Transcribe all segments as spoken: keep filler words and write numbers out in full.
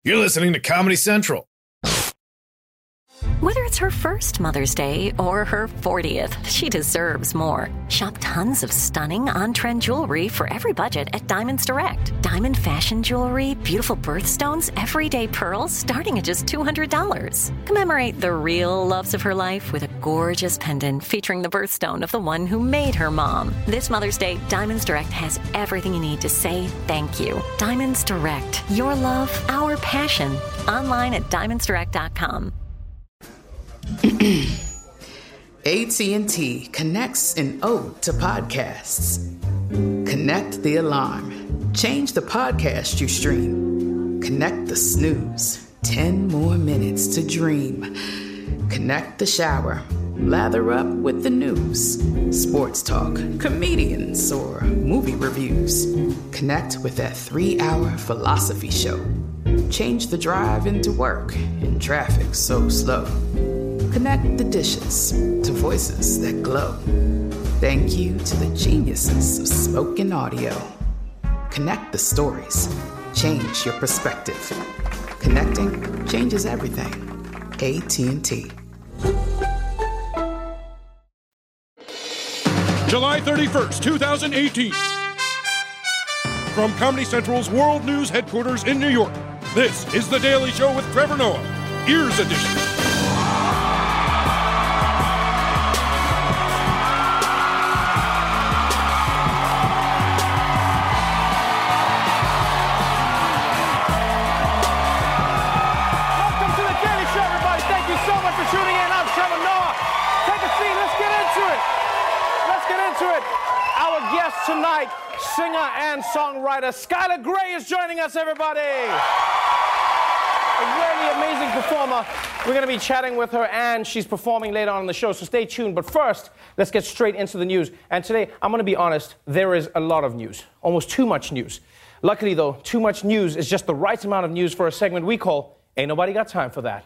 You're listening to Comedy Central. Whether it's her first Mother's Day or her fortieth, she deserves more. Shop tons of stunning on-trend jewelry for every budget at Diamonds Direct. Diamond fashion jewelry, beautiful birthstones, everyday pearls starting at just two hundred dollars. Commemorate the real loves of her life with a gorgeous pendant featuring the birthstone of the one who made her mom. This Mother's Day, Diamonds Direct has everything you need to say thank you. Diamonds Direct. Your love, our passion. Online at diamonds direct dot com. A T and T connects an ode to podcasts. Connect the alarm. Change the podcast you stream. Connect the snooze. Ten more minutes to dream. Connect the shower. Lather up with the news. Sports talk, comedians, or movie reviews. Connect with that three-hour philosophy show. Change the drive into work in traffic so slow. Connect the dishes to voices that glow. Thank you to the geniuses of spoken audio. Connect the stories. Change your perspective. Connecting changes everything. A T and T. July thirty-first, twenty eighteen. From Comedy Central's World News headquarters in New York, this is The Daily Show with Trevor Noah, Ears Edition. Tonight, singer and songwriter Skylar Grey is joining us, everybody. A really amazing performer. We're going to be chatting with her, and she's performing later on in the show, so stay tuned. But first, let's get straight into the news. And today, I'm going to be honest, there is a lot of news, almost too much news. Luckily, though, too much news is just the right amount of news for a segment we call Ain't Nobody Got Time for That.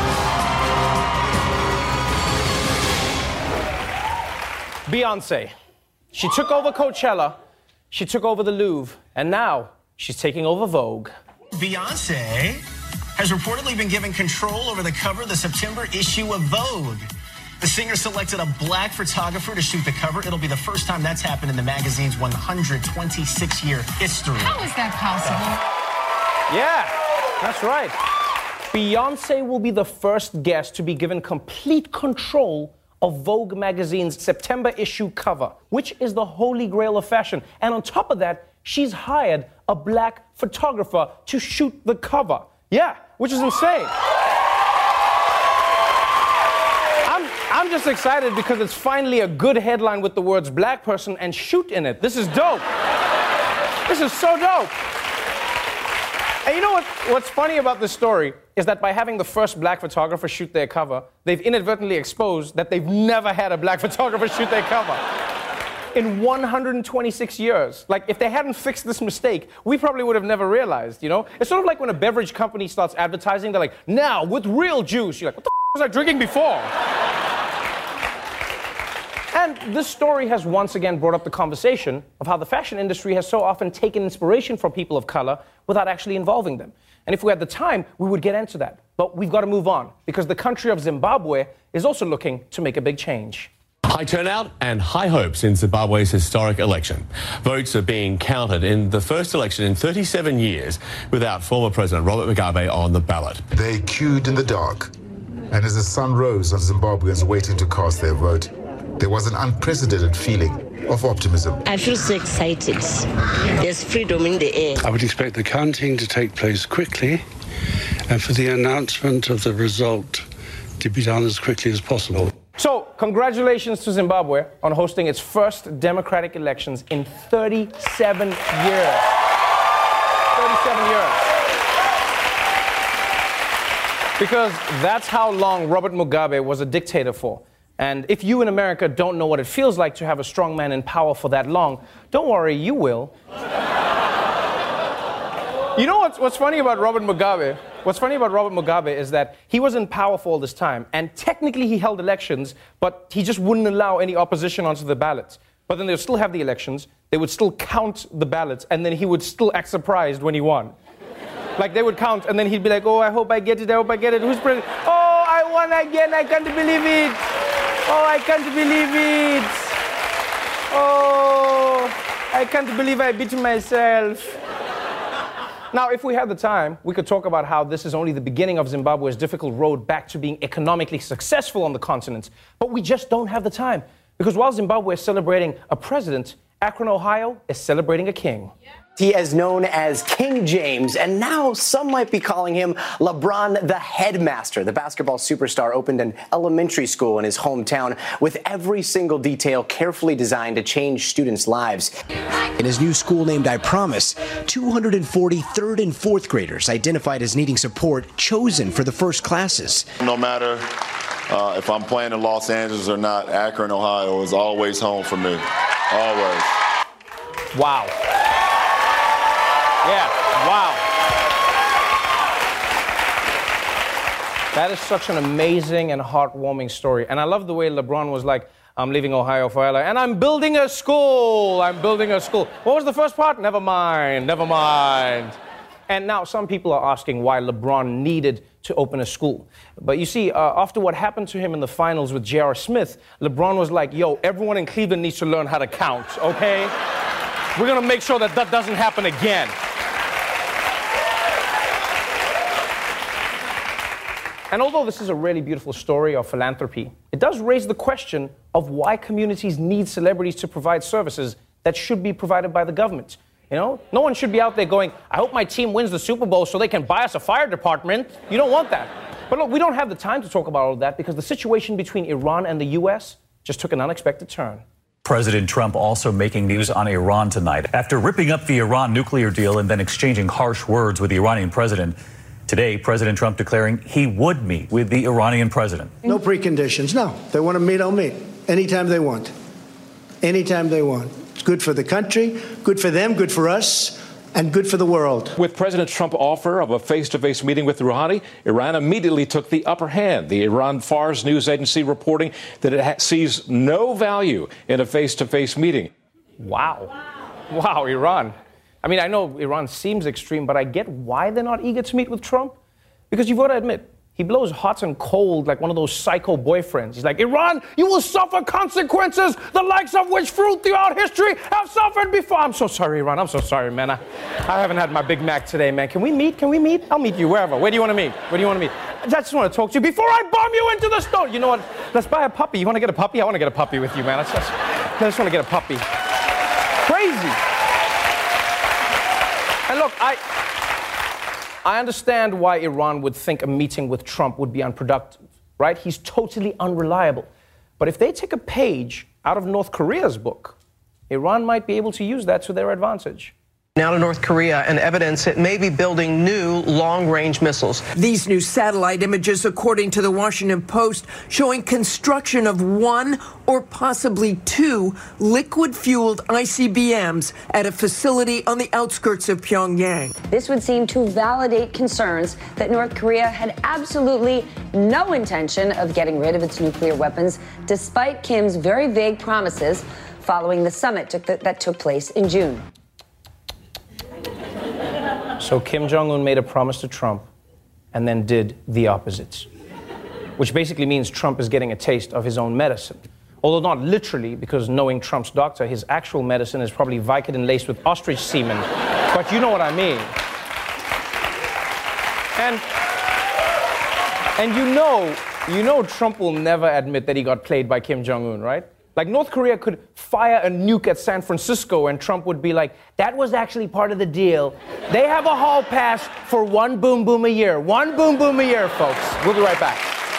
Beyonce. She took over Coachella, she took over the Louvre, and now she's taking over Vogue. Beyonce has reportedly been given control over the cover of the September issue of Vogue. The singer selected a black photographer to shoot the cover. It'll be the first time that's happened in the magazine's one hundred twenty-six year history. How is that possible? Yeah, that's right. Beyonce will be the first guest to be given complete control of Vogue magazine's September issue cover, which is the holy grail of fashion. And on top of that, she's hired a black photographer to shoot the cover. Yeah, which is insane. I'm, I'm just excited because it's finally a good headline with the words black person and shoot in it. This is dope. This is so dope. And you know what, what's funny about this story is that by having the first black photographer shoot their cover, they've inadvertently exposed that they've never had a black photographer shoot their cover. In one hundred twenty-six years. Like, if they hadn't fixed this mistake, we probably would have never realized, you know? It's sort of like when a beverage company starts advertising, they're like, now, with real juice. You're like, what the f*** was I drinking before? And this story has once again brought up the conversation of how the fashion industry has so often taken inspiration from people of color without actually involving them. And if we had the time, we would get into that. But we've got to move on, because the country of Zimbabwe is also looking to make a big change. High turnout and high hopes in Zimbabwe's historic election. Votes are being counted in the first election in thirty-seven years without former President Robert Mugabe on the ballot. They queued in the dark, and as the sun rose on Zimbabweans waiting to cast their vote, there was an unprecedented feeling of optimism. I feel so excited. There's freedom in the air. I would expect the counting to take place quickly and for the announcement of the result to be done as quickly as possible. So, congratulations to Zimbabwe on hosting its first democratic elections in thirty-seven years. thirty-seven years. Because that's how long Robert Mugabe was a dictator for. And if you in America don't know what it feels like to have a strong man in power for that long, don't worry, you will. You know what's, what's funny about Robert Mugabe? What's funny about Robert Mugabe is that he was in power for all this time, and technically he held elections, but he just wouldn't allow any opposition onto the ballots. But then they would still have the elections, they would still count the ballots, and then he would still act surprised when he won. Like they would count, and then he'd be like, oh, I hope I get it, I hope I get it. Who's president? Oh, I won again, I can't believe it. Oh, I can't believe it. Oh, I can't believe I beat myself. Now, if we had the time, we could talk about how this is only the beginning of Zimbabwe's difficult road back to being economically successful on the continent. But we just don't have the time. Because while Zimbabwe is celebrating a president, Akron, Ohio is celebrating a king. He is known as King James, and now some might be calling him LeBron the Headmaster. The basketball superstar opened an elementary school in his hometown with every single detail carefully designed to change students' lives. In his new school named I Promise, two hundred forty third and fourth graders identified as needing support chosen for the first classes. No matter uh, if I'm playing in Los Angeles or not, Akron, Ohio is always home for me. Always. Wow. Yeah, wow. That is such an amazing and heartwarming story. And I love the way LeBron was like, I'm leaving Ohio for L A, and I'm building a school. I'm building a school. What was the first part? Never mind, never mind. And now some people are asking why LeBron needed to open a school. But you see, uh, after what happened to him in the finals with J R. Smith, LeBron was like, yo, everyone in Cleveland needs to learn how to count, okay? We're gonna make sure that that doesn't happen again. And although this is a really beautiful story of philanthropy, it does raise the question of why communities need celebrities to provide services that should be provided by the government. You know, no one should be out there going, I hope my team wins the Super Bowl so they can buy us a fire department. You don't want that. But look, we don't have the time to talk about all of that because the situation between Iran and the U S just took an unexpected turn. President Trump also making news on Iran tonight. After ripping up the Iran nuclear deal and then exchanging harsh words with the Iranian president, today, President Trump declaring he would meet with the Iranian president. No preconditions. No. They want to meet, I'll meet. Anytime they want. Anytime they want. It's good for the country, good for them, good for us, and good for the world. With President Trump's offer of a face-to-face meeting with Rouhani, Iran immediately took the upper hand. The Iran Fars news agency reporting that it ha- sees no value in a face-to-face meeting. Wow. Wow, Iran. I mean, I know Iran seems extreme, but I get why they're not eager to meet with Trump. Because you've got to admit, he blows hot and cold like one of those psycho boyfriends. He's like, Iran, you will suffer consequences, the likes of which throughout history have suffered before. I'm so sorry, Iran. I'm so sorry, man. I, I haven't had my Big Mac today, man. Can we meet? Can we meet? I'll meet you wherever. Where do you want to meet? Where do you want to meet? I just want to talk to you before I bomb you into the stone. You know what? Let's buy a puppy. You want to get a puppy? I want to get a puppy with you, man. I just, I just want to get a puppy. Crazy. And look, I, I understand why Iran would think a meeting with Trump would be unproductive, right? He's totally unreliable. But if they take a page out of North Korea's book, Iran might be able to use that to their advantage. Now to North Korea and evidence it may be building new long-range missiles. These new satellite images, according to the Washington Post, showing construction of one or possibly two liquid-fueled I C B Ms at a facility on the outskirts of Pyongyang. This would seem to validate concerns that North Korea had absolutely no intention of getting rid of its nuclear weapons, despite Kim's very vague promises following the summit that took place in June. So Kim Jong-un made a promise to Trump and then did the opposite, which basically means Trump is getting a taste of his own medicine. Although not literally, because knowing Trump's doctor, his actual medicine is probably Vicodin laced with ostrich semen. But you know what I mean. And, and you know, you know Trump will never admit that he got played by Kim Jong-un, right? Like, North Korea could fire a nuke at San Francisco and Trump would be like, that was actually part of the deal. They have a hall pass for one boom boom a year. One boom boom a year, folks. We'll be right back.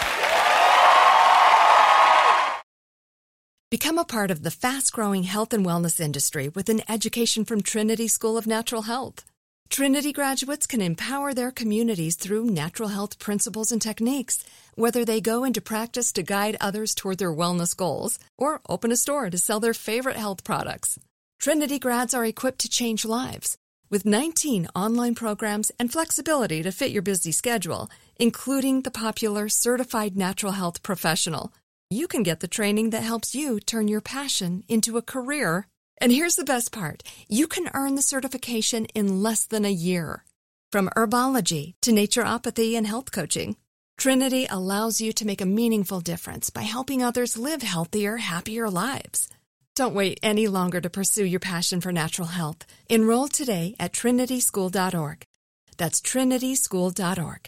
Become a part of the fast-growing health and wellness industry with an education from Trinity School of Natural Health. Trinity graduates can empower their communities through natural health principles and techniques, whether they go into practice to guide others toward their wellness goals or open a store to sell their favorite health products. Trinity grads are equipped to change lives with nineteen online programs and flexibility to fit your busy schedule, including the popular Certified Natural Health Professional. You can get the training that helps you turn your passion into a career. And here's the best part. You can earn the certification in less than a year. From herbology to naturopathy and health coaching, Trinity allows you to make a meaningful difference by helping others live healthier, happier lives. Don't wait any longer to pursue your passion for natural health. Enroll today at trinity school dot org. That's trinity school dot org.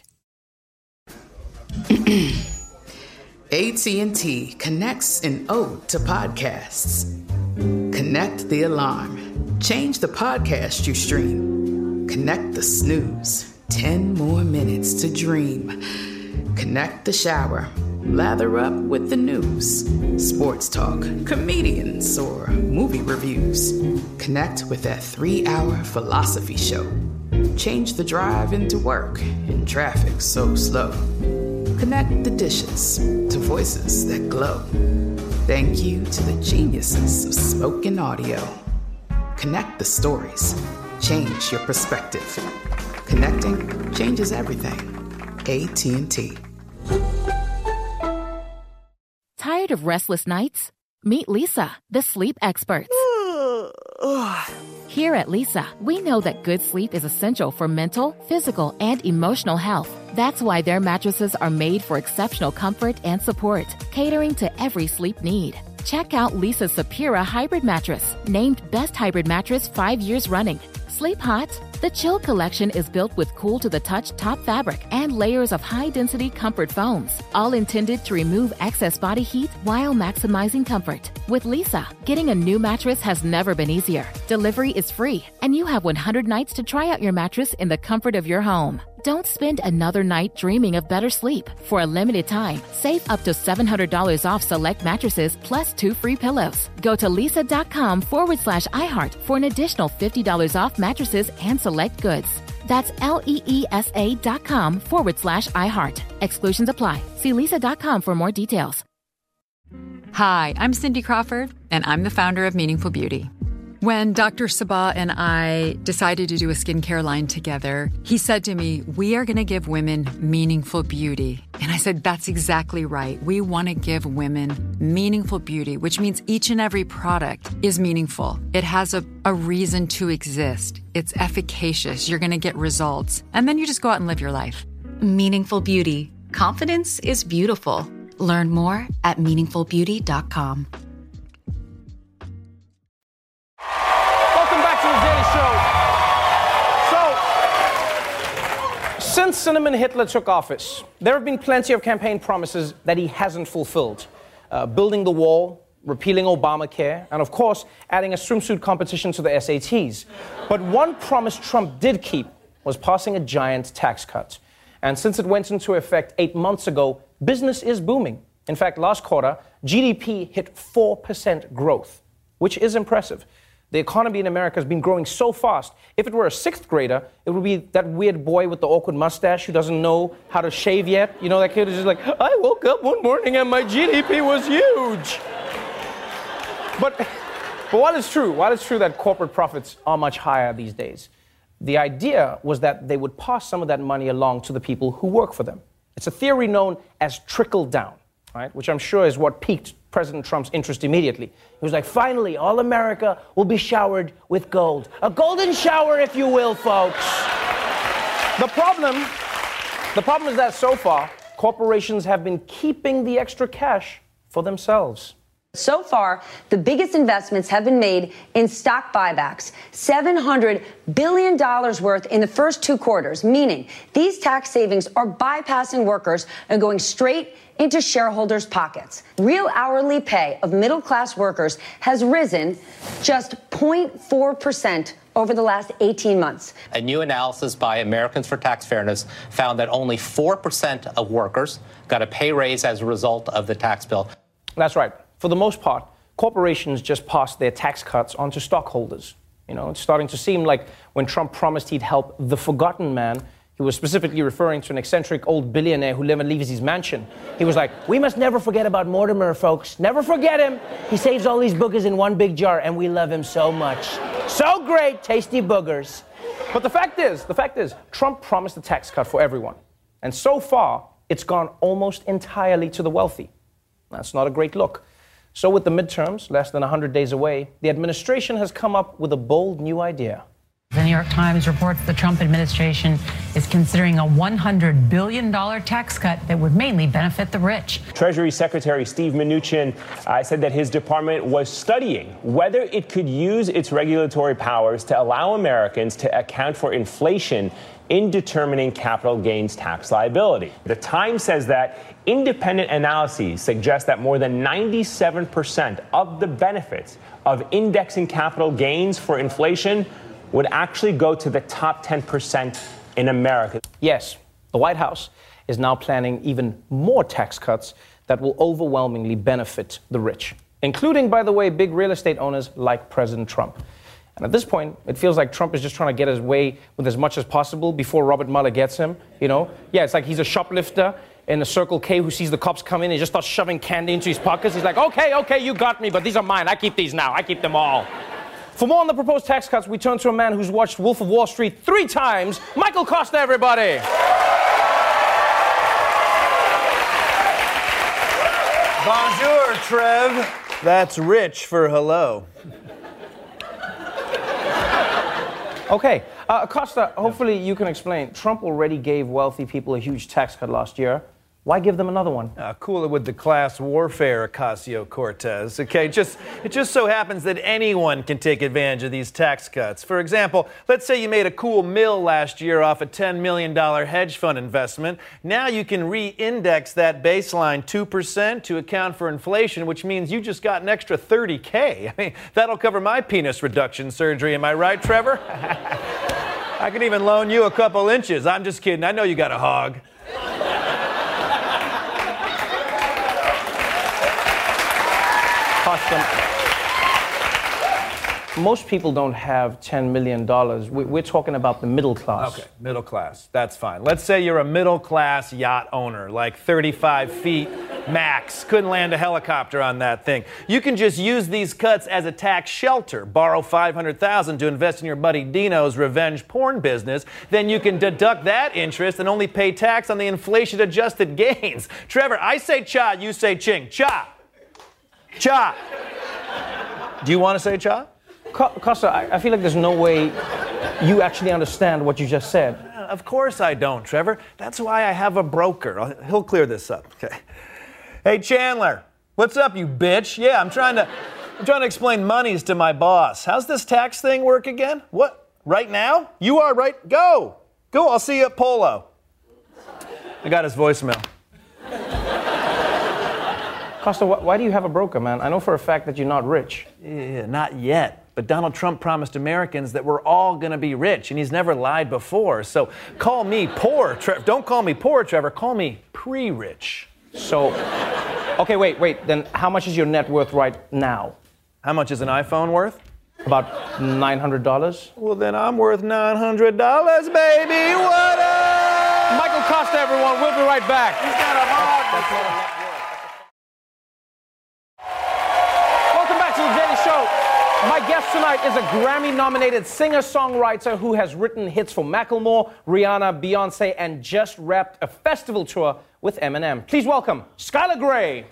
A T and T connects an ode to podcasts. Connect the alarm. Change the podcast you stream. Connect the snooze. Ten more minutes to dream. Connect the shower. Lather up with the news. Sports talk, comedians, or movie reviews. Connect with that three-hour philosophy show. Change the drive into work in traffic so slow. Connect the dishes to voices that glow. Thank you to the geniuses of spoken audio. Connect the stories. Change your perspective. Connecting changes everything. A T and T. Tired of restless nights? Meet Leesa, the sleep experts. Here at Leesa, we know that good sleep is essential for mental, physical, and emotional health. That's why their mattresses are made for exceptional comfort and support, catering to every sleep need. Check out Leesa's Sapira Hybrid Mattress, named Best Hybrid Mattress five years running. Sleep hot? The Chill Collection is built with cool-to-the-touch top fabric and layers of high-density comfort foams, all intended to remove excess body heat while maximizing comfort. With Leesa, getting a new mattress has never been easier. Delivery is free, and you have one hundred nights to try out your mattress in the comfort of your home. Don't spend another night dreaming of better sleep. For a limited time, save up to seven hundred dollars off select mattresses plus two free pillows. Go to leesa.com forward slash iHeart for an additional fifty dollars off mattresses and select goods. That's L-E-E-S-A dot com forward slash iHeart. Exclusions apply. See leesa.com for more details. Hi, I'm Cindy Crawford, and I'm the founder of Meaningful Beauty. When Doctor Sabah and I decided to do a skincare line together, he said to me, we are going to give women meaningful beauty. And I said, that's exactly right. We want to give women meaningful beauty, which means each and every product is meaningful. It has a, a reason to exist. It's efficacious. You're going to get results. And then you just go out and live your life. Meaningful Beauty. Confidence is beautiful. Learn more at meaningful beauty dot com. Since Cinnamon Hitler took office, there have been plenty of campaign promises that he hasn't fulfilled. Uh, building the wall, repealing Obamacare, and of course, adding a swimsuit competition to the S A Ts. But one promise Trump did keep was passing a giant tax cut. And since it went into effect eight months ago, business is booming. In fact, last quarter, G D P hit four percent growth, which is impressive. The economy in America has been growing so fast. If it were a sixth grader, it would be that weird boy with the awkward mustache who doesn't know how to shave yet. You know, that kid is just like, I woke up one morning and my G D P was huge. But, but while it's true, while it's true that corporate profits are much higher these days, the idea was that they would pass some of that money along to the people who work for them. It's a theory known as trickle down, right? Which I'm sure is what piqued President Trump's interest immediately. He was like, finally, all America will be showered with gold. A golden shower, if you will, folks. The problem, the problem is that so far, corporations have been keeping the extra cash for themselves. So far, the biggest investments have been made in stock buybacks, seven hundred billion dollars worth in the first two quarters, meaning these tax savings are bypassing workers and going straight into shareholders' pockets. Real hourly pay of middle-class workers has risen just zero point four percent over the last eighteen months. A new analysis by Americans for Tax Fairness found that only four percent of workers got a pay raise as a result of the tax bill. That's right. For the most part, corporations just pass their tax cuts on to stockholders. You know, it's starting to seem like when Trump promised he'd help the forgotten man, he was specifically referring to an eccentric old billionaire who never leaves his mansion. He was like, we must never forget about Mortimer, folks. Never forget him. He saves all these boogers in one big jar, and we love him so much. So great, tasty boogers. But the fact is, the fact is, Trump promised a tax cut for everyone. And so far, it's gone almost entirely to the wealthy. That's not a great look. So with the midterms less than one hundred days away, the administration has come up with a bold new idea. The New York Times reports the Trump administration is considering a one hundred billion dollars tax cut that would mainly benefit the rich. Treasury Secretary Steve Mnuchin uh, said that his department was studying whether it could use its regulatory powers to allow Americans to account for inflation in determining capital gains tax liability. The Times says that independent analyses suggest that more than ninety-seven percent of the benefits of indexing capital gains for inflation would actually go to the top ten percent in America. Yes, the White House is now planning even more tax cuts that will overwhelmingly benefit the rich, including, by the way, big real estate owners like President Trump. And at this point, it feels like Trump is just trying to get his way with as much as possible before Robert Mueller gets him, you know? Yeah, it's like he's a shoplifter in a Circle K who sees the cops come in and just starts shoving candy into his pockets. He's like, okay, okay, you got me, but these are mine. I keep these now. I keep them all. For more on the proposed tax cuts, we turn to a man who's watched Wolf of Wall Street three times, Michael Costa, everybody. Bonjour, Trev. That's rich for hello. Okay, uh, Costa, hopefully you can explain. Trump already gave wealthy people a huge tax cut last year. Why give them another one? Uh, cool it with the class warfare, Ocasio-Cortez. Okay, just it just so happens that anyone can take advantage of these tax cuts. For example, let's say you made a cool mill last year off a ten million dollars hedge fund investment. Now you can re-index that baseline two percent to account for inflation, which means you just got an extra thirty K. I mean, that'll cover my penis reduction surgery. Am I right, Trevor? I could even loan you a couple inches. I'm just kidding. I know you got a hog. Most people don't have ten million dollars. We're talking about the middle class. Okay, middle class. That's fine. Let's say you're a middle class yacht owner, like thirty-five feet max. Couldn't land a helicopter on that thing. You can just use these cuts as a tax shelter. Borrow five hundred thousand dollars to invest in your buddy Dino's revenge porn business. Then you can deduct that interest and only pay tax on the inflation-adjusted gains. Trevor, I say cha, you say ching. Cha. Cha. Do you want to say cha? Costa, I feel like there's no way you actually understand what you just said. Of course I don't, Trevor. That's why I have a broker. He'll clear this up. Okay. Hey, Chandler. What's up, you bitch? Yeah, I'm trying to I'm trying to explain monies to my boss. How's this tax thing work again? What? Right now? You are right. Go. Go. I'll see you at Polo. I got his voicemail. Costa, wh- why do you have a broker, man? I know for a fact that you're not rich. Yeah, not yet. But Donald Trump promised Americans that we're all going to be rich, and he's never lied before. So call me poor, Trevor. Don't call me poor, Trevor. Call me pre-rich. So, okay, wait, wait. Then how much is your net worth right now? How much is an iPhone worth? About nine hundred dollars. Well, then I'm worth nine hundred dollars, baby. What up? Michael Costa, everyone. We'll be right back. He's got a hard net worth. My guest tonight is a Grammy-nominated singer-songwriter who has written hits for Macklemore, Rihanna, Beyonce, and just wrapped a festival tour with Eminem. Please welcome Skylar Grey.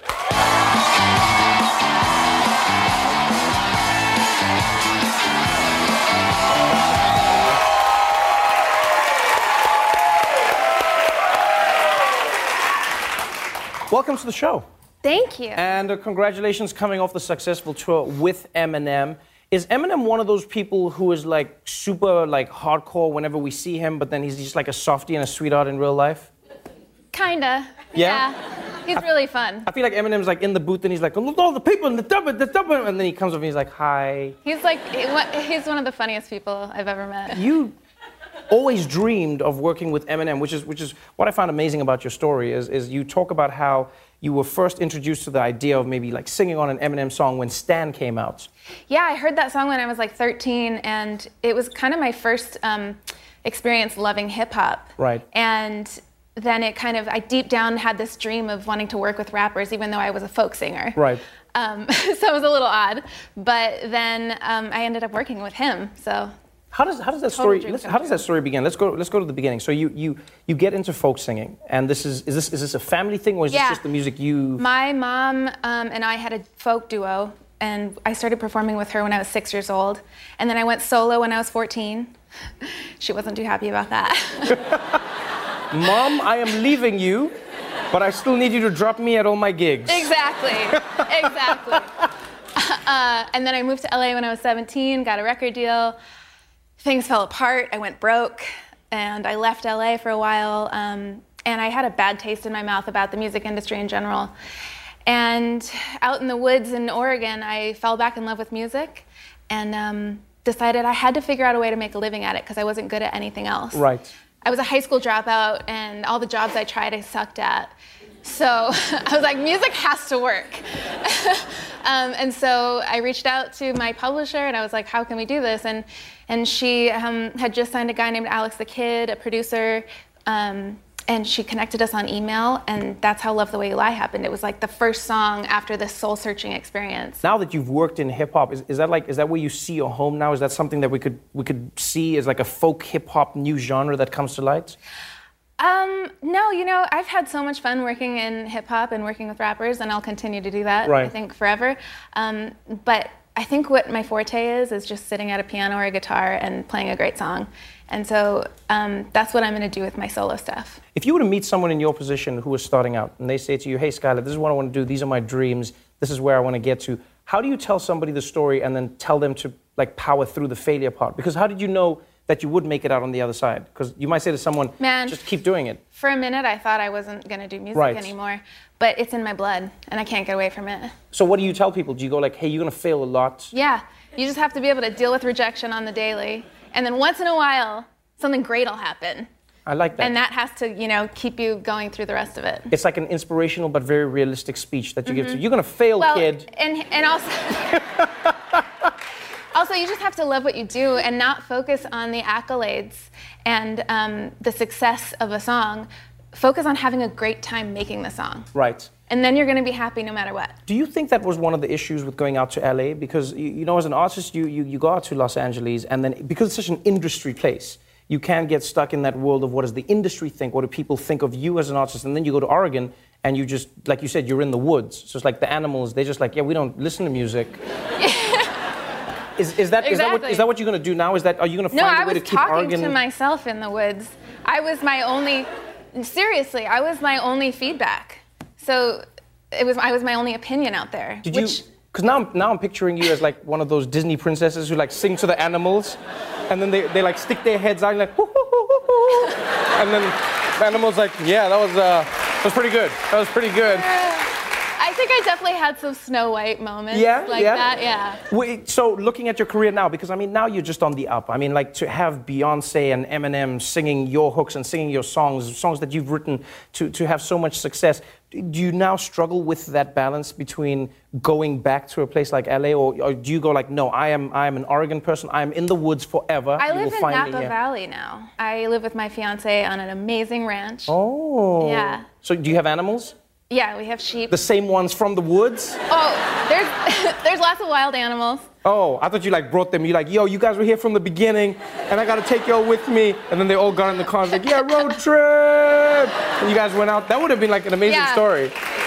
Welcome to the show. Thank you. And uh, congratulations coming off the successful tour with Eminem. Is Eminem one of those people who is like super like hardcore whenever we see him, but then he's just like a softie and a sweetheart in real life? Kinda. Yeah? Yeah. He's really fun. I feel like Eminem's like in the booth and he's like, look all the people in the double, the double, and then he comes up and he's like, hi. He's like, he's one of the funniest people I've ever met. You always dreamed of working with Eminem, which is which is what I found amazing about your story is is you talk about how you were first introduced to the idea of maybe like singing on an Eminem song when Stan came out. Yeah, I heard that song when I was like thirteen, and it was kind of my first um, experience loving hip hop. Right. And then it kind of, I deep down had this dream of wanting to work with rappers, even though I was a folk singer. Right. Um, so it was a little odd, but then um, I ended up working with him. So. How does how does that story let's, how does that story begin? Let's go let's go to the beginning. So you you you get into folk singing, and this is is this is this a family thing, or is yeah. this just the music you? My mom um, and I had a folk duo, and I started performing with her when I was six years old, and then I went solo when I was fourteen. She wasn't too happy about that. Mom, I am leaving you, but I still need you to drop me at all my gigs. Exactly, exactly. Uh, and then I moved to L A when I was seventeen, got a record deal. Things fell apart, I went broke, and I left L A for a while. Um, and I had a bad taste in my mouth about the music industry in general. And out in the woods in Oregon, I fell back in love with music and um, decided I had to figure out a way to make a living at it because I wasn't good at anything else. Right. I was a high school dropout, and all the jobs I tried, I sucked at. So I was like, music has to work. um, and so I reached out to my publisher, and I was like, how can we do this? And and she um, had just signed a guy named Alex the Kid, a producer, um, and she connected us on email, and that's how Love the Way You Lie happened. It was like the first song after this soul-searching experience. Now that you've worked in hip-hop, is, is that like, is that where you see your home now? Is that something that we could we could see as like a folk hip-hop new genre that comes to light? Um, no, you know, I've had so much fun working in hip-hop and working with rappers, and I'll continue to do that, right. I think, forever. Um, but I think what my forte is, is just sitting at a piano or a guitar and playing a great song. And so um, that's what I'm going to do with my solo stuff. If you were to meet someone in your position who was starting out, and they say to you, hey, Skylar, this is what I want to do, these are my dreams, this is where I want to get to, how do you tell somebody the story and then tell them to like power through the failure part? Because how did you know that you would make it out on the other side? Because you might say to someone, Man, just keep doing it. For a minute, I thought I wasn't going to do music Right. anymore, but it's in my blood, and I can't get away from it. So what do you tell people? Do you go like, hey, you're going to fail a lot? Yeah, you just have to be able to deal with rejection on the daily, and then once in a while, something great will happen. I like that. And that has to, you know, keep you going through the rest of it. It's like an inspirational but very realistic speech that you Mm-hmm. give to. You're going to fail, well, kid. And, and also... Also, you just have to love what you do and not focus on the accolades and um, the success of a song. Focus on having a great time making the song. Right. And then you're going to be happy no matter what. Do you think that was one of the issues with going out to L A? Because, you, you know, as an artist, you, you, you go out to Los Angeles, and then because it's such an industry place, you can get stuck in that world of what does the industry think, what do people think of you as an artist, and then you go to Oregon, and you just, like you said, you're in the woods. So it's like the animals, they're just like, yeah, we don't listen to music. Is, is, that, Exactly. is, that what, is that what you're going to do now? Is that, are you going to No, find I a way was to keep talking Oregon? to myself in the woods. I was my only, seriously, I was my only feedback. So it was, I was my only opinion out there. Did which, you? Because now, I'm- now I'm picturing you as like one of those Disney princesses who like sing to the animals, and then they, they like stick their heads out and like, hoo, hoo, hoo, hoo, hoo. And then the animal's like, yeah, that was uh, that was pretty good. That was pretty good. I think I definitely had some Snow White moments Yeah, like yeah. that, yeah. Wait, so looking at your career now, because I mean now you're just on the up. I mean, like to have Beyonce and Eminem singing your hooks and singing your songs, songs that you've written, to to have so much success. Do you now struggle with that balance between going back to a place like L A, or, or do you go like, no, I am I am an Oregon person. I am in the woods forever. I You live will in find me Napa here. Valley now. I live with my fiance on an amazing ranch. Oh. Yeah. So do you have animals? Yeah, we have sheep. The same ones from the woods? Oh, there's there's lots of wild animals. Oh, I thought you like brought them. You like, yo, you guys were here from the beginning, and I gotta take y'all with me. And then they all got in the car and like, yeah, road trip. And you guys went out. That would have been like an amazing Yeah. story.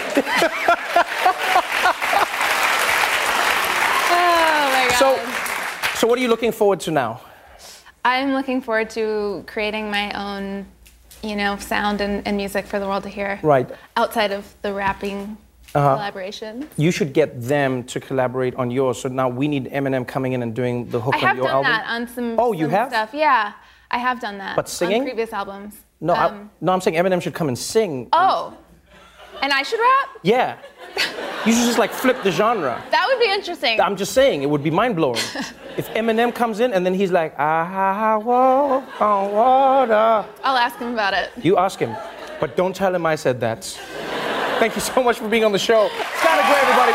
Oh my God. So, so what are you looking forward to now? I'm looking forward to creating my own, you know, sound and, and music for the world to hear. Right. Outside of the rapping Uh-huh. collaboration. You should get them to collaborate on yours. So now we need Eminem coming in and doing the hook I on have your done album. that on some, Oh, you some have? stuff. Yeah, I have done that. But singing? On previous albums. No, I, Um, no, I'm saying Eminem should come and sing. Oh, and I should rap? Yeah. You should just like flip the genre. That would be interesting. I'm just saying, it would be mind-blowing. If Eminem comes in and then he's like, I walk on water. I'll ask him about it. You ask him, but don't tell him I said that. Thank you so much for being on the show. Skylar Grey, everybody.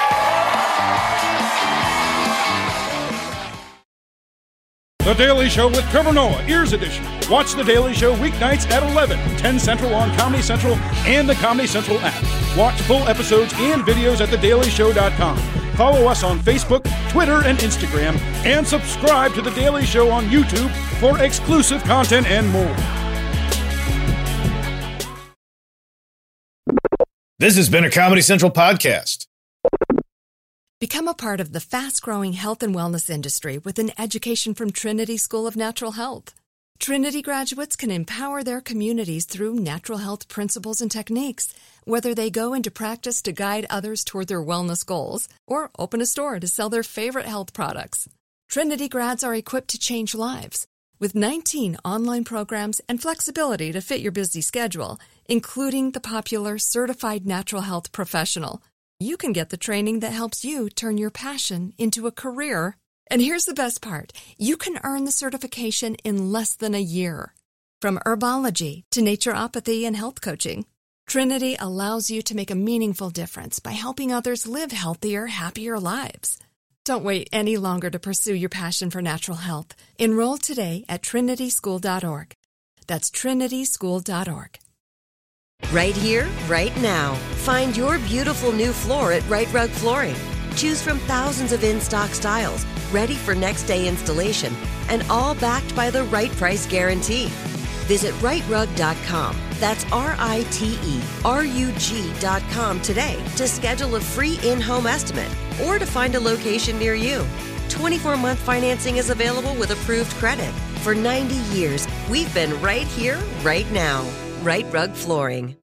The Daily Show with Trevor Noah, Ears Edition. Watch The Daily Show weeknights at eleven, ten Central on Comedy Central and the Comedy Central app. Watch full episodes and videos at the daily show dot com. Follow us on Facebook, Twitter, and Instagram, and subscribe to The Daily Show on YouTube for exclusive content and more. This has been a Comedy Central podcast. Become a part of the fast-growing health and wellness industry with an education from Trinity School of Natural Health. Trinity graduates can empower their communities through natural health principles and techniques, whether they go into practice to guide others toward their wellness goals or open a store to sell their favorite health products. Trinity grads are equipped to change lives with nineteen online programs and flexibility to fit your busy schedule, including the popular Certified Natural Health Professional. You can get the training that helps you turn your passion into a career. And here's the best part. You can earn the certification in less than a year. From herbology to naturopathy and health coaching, Trinity allows you to make a meaningful difference by helping others live healthier, happier lives. Don't wait any longer to pursue your passion for natural health. Enroll today at trinity school dot org. That's trinity school dot org. Right here, right now. Find your beautiful new floor at Rite Rug Flooring. Choose from thousands of in-stock styles, ready for next day installation, and all backed by the right price guarantee. Visit rite rug dot com. That's R I T E R U G dot com today to schedule a free in-home estimate or to find a location near you. twenty-four month financing is available with approved credit. For ninety years, we've been right here, right now. Rite Rug Flooring.